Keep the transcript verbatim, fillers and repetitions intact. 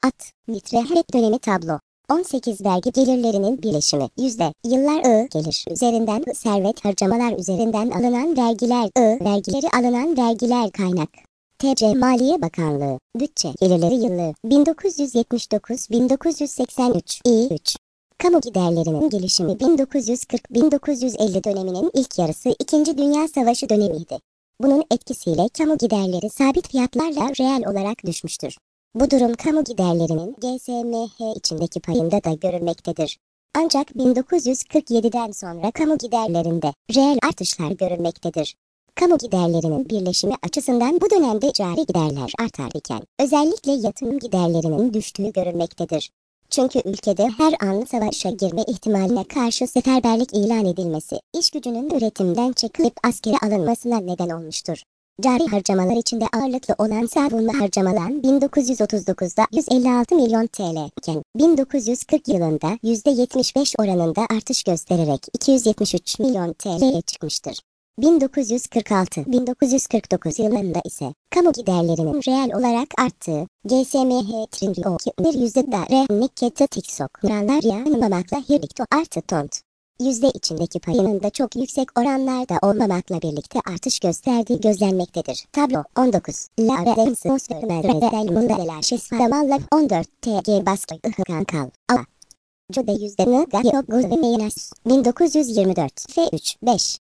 At, litre hep dönemi tablo. on sekiz vergi gelirlerinin birleşimi. Yüzde. Yıllar I gelir üzerinden I servet harcamalar üzerinden alınan vergiler I vergileri alınan vergiler kaynak. T C Maliye Bakanlığı. Bütçe gelirleri yıllığı bin dokuz yüz yetmiş dokuz - bin dokuz yüz seksen üç İ üç. Kamu giderlerinin gelişimi bin dokuz yüz kırk - bin dokuz yüz elli döneminin ilk yarısı İkinci Dünya Savaşı dönemiydi. Bunun etkisiyle kamu giderleri sabit fiyatlarla reel olarak düşmüştür. Bu durum kamu giderlerinin G S M H içindeki payında da görülmektedir. Ancak bin dokuz yüz kırk yedi'den sonra kamu giderlerinde reel artışlar görülmektedir. Kamu giderlerinin birleşimi açısından bu dönemde cari giderler artarken özellikle yatırım giderlerinin düştüğü görülmektedir. Çünkü ülkede her an savaşa girme ihtimaline karşı seferberlik ilan edilmesi, iş gücünün üretimden çekilip askere alınmasına neden olmuştur. Cari harcamalar içinde ağırlıklı olan savunma harcamalar bin dokuz yüz otuz dokuz'da yüz elli altı milyon T L iken bin dokuz yüz kırk yılında yüzde yetmiş beş oranında artış göstererek iki yüz yetmiş üç milyon T L'ye çıkmıştır. bin dokuz yüz kırk altı - bin dokuz yüz kırk dokuz yıllarında ise kamu giderlerinin reel olarak arttığı G S M H bir yüzde da renekete tiksok oranlar yanmamakla birlikte artı tont. Yüzde içindeki payının da çok yüksek oranlarda olmamakla birlikte artış gösterdiği gözlenmektedir. Tablo on dokuz. La Redensios Vermedel Mundela Şesfamalla on dört T G Baskı Ihıkan Kal. A. Code yüzde N. Gayo Gulve Meynas bin dokuz yüz yirmi dört F üç beş.